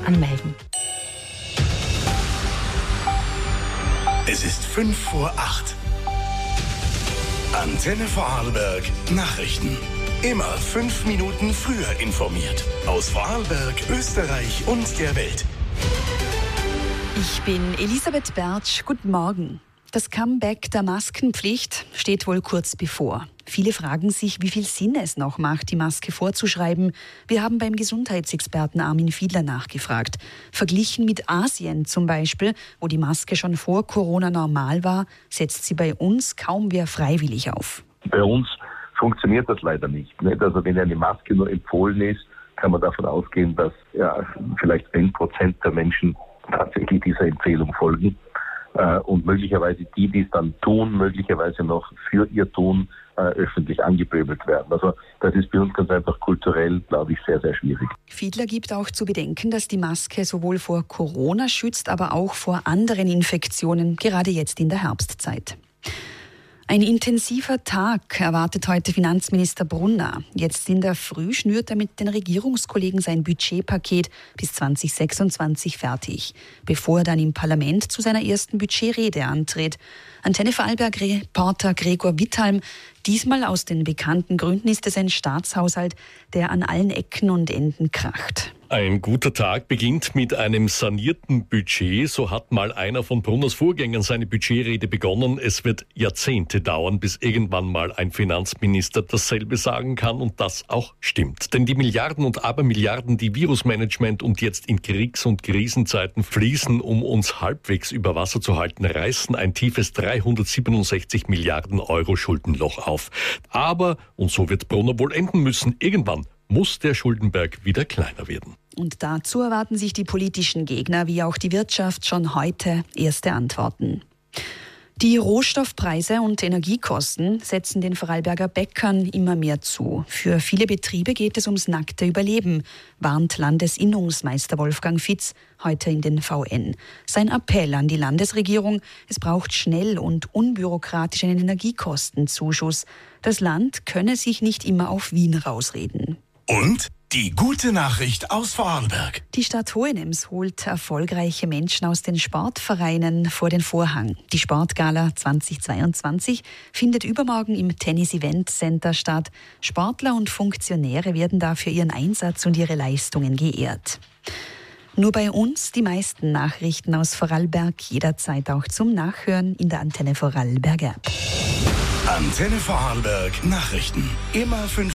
anmelden. Es ist 7:55. Antenne Vorarlberg Nachrichten. Immer 5 Minuten früher informiert. Aus Vorarlberg, Österreich und der Welt. Ich bin Elisabeth Bertsch. Guten Morgen. Das Comeback der Maskenpflicht steht wohl kurz bevor. Viele fragen sich, wie viel Sinn es noch macht, die Maske vorzuschreiben. Wir haben beim Gesundheitsexperten Armin Fiedler nachgefragt. Verglichen mit Asien zum Beispiel, wo die Maske schon vor Corona normal war, setzt sie bei uns kaum wer freiwillig auf. Bei uns funktioniert das leider nicht. Also wenn eine Maske nur empfohlen ist, kann man davon ausgehen, dass vielleicht 1% der Menschen tatsächlich dieser Empfehlung folgen. Und möglicherweise die es dann tun, möglicherweise noch für ihr Tun öffentlich angepöbelt werden. Also das ist bei uns ganz einfach kulturell, glaube ich, sehr, sehr schwierig. Fiedler gibt auch zu bedenken, dass die Maske sowohl vor Corona schützt, aber auch vor anderen Infektionen, gerade jetzt in der Herbstzeit. Ein intensiver Tag erwartet heute Finanzminister Brunner. Jetzt in der Früh schnürt er mit den Regierungskollegen sein Budgetpaket bis 2026 fertig, bevor er dann im Parlament zu seiner ersten Budgetrede antritt. Antenne Vorarlberg-Reporter Gregor Withalm. Diesmal aus den bekannten Gründen ist es ein Staatshaushalt, der an allen Ecken und Enden kracht. Ein guter Tag beginnt mit einem sanierten Budget. So hat mal einer von Brunners Vorgängern seine Budgetrede begonnen. Es wird Jahrzehnte dauern, bis irgendwann mal ein Finanzminister dasselbe sagen kann und das auch stimmt. Denn die Milliarden und Abermilliarden, die Virusmanagement und jetzt in Kriegs- und Krisenzeiten fließen, um uns halbwegs über Wasser zu halten, reißen ein tiefes 367 Milliarden Euro Schuldenloch auf. Aber, und so wird Brunner wohl enden müssen, irgendwann muss der Schuldenberg wieder kleiner werden. Und dazu erwarten sich die politischen Gegner wie auch die Wirtschaft schon heute erste Antworten. Die Rohstoffpreise und Energiekosten setzen den Vorarlberger Bäckern immer mehr zu. Für viele Betriebe geht es ums nackte Überleben, warnt Landesinnungsmeister Wolfgang Fitz heute in den VN. Sein Appell an die Landesregierung: Es braucht schnell und unbürokratisch einen Energiekostenzuschuss. Das Land könne sich nicht immer auf Wien rausreden. Und die gute Nachricht aus Vorarlberg. Die Stadt Hohenems holt erfolgreiche Menschen aus den Sportvereinen vor den Vorhang. Die Sportgala 2022 findet übermorgen im Tennis Event Center statt. Sportler und Funktionäre werden dafür ihren Einsatz und ihre Leistungen geehrt. Nur bei uns die meisten Nachrichten aus Vorarlberg jederzeit auch zum Nachhören in der Antenne Vorarlberg App. Antenne Vorarlberg Nachrichten. Immer 5